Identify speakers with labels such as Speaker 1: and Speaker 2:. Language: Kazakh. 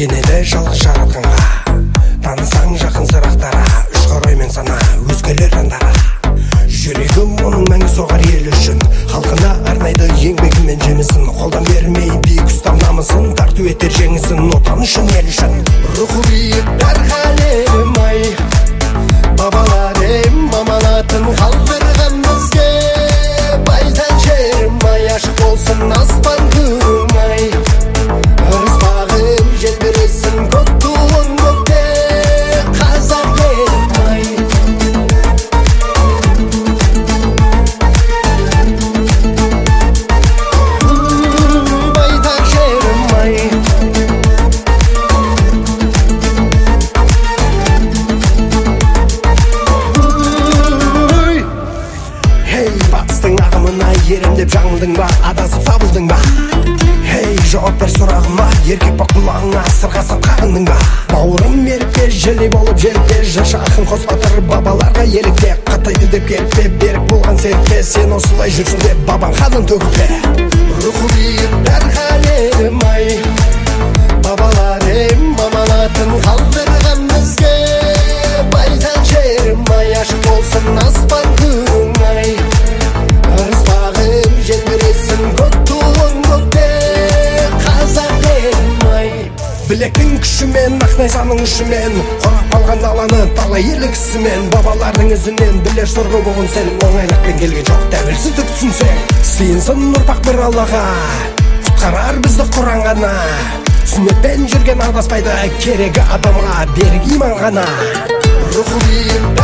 Speaker 1: сені де жалғыз жаратқанға, танысаң жақын сырақтара, үш қароймен сана өзгелер андара. Жүрегім оның мәңгі соғар ел үшін, халқына арнайды еңбегімен жемісін. Қолдан бермей биік ұстам намысын, тарту етер жеңісін отан үшін, ел үшін. Рухы биік дарханем ай, бабаларым аманатын қалдырған бізге. Байтақ жерім ай, ашық болсын аспан күнім ай, ырыспағым желбіресін көк туың көкте. Қазақ елім ай, байтақ жерім ай. Хей, батыстың ағымына ерем деп жаңылдың ба, адасып сабылдың ба? Хей, жауап бер сұрағыма, еркек ба құлағыңа сырғасып қағындың ба? Бауырым меріппе, желдей болып жеріппе, жашы ақын қос батыр бабаларға елікпе. Қатайды деп керіппе, берік болған серікпе, сен осылай жүрсің деп бабаң қанын төгіппе. Рухы биік дарханем ай, бабаларым аманатын қалдырған бізге. Байтақ жерім ай, ашық болсын аспан күнің ай, ырыспағым желбіресін көк туың көкте. Қазақ елім ай, білектің күшімен, ақ найзаның ұшымен қорғап қалған даланы талай ерлік ісімен. Бабалардың ізінен білер сорғы болғын сен, оңайлықпен келген жоқ тәуелсіздік түсінсең. Сыйынсын ұрпақ бір Аллаға, құтқарар бізді Құран ғана. Сүннетпен жүрген адаспайды, керегі адамға берік иман ғана. Рухы биік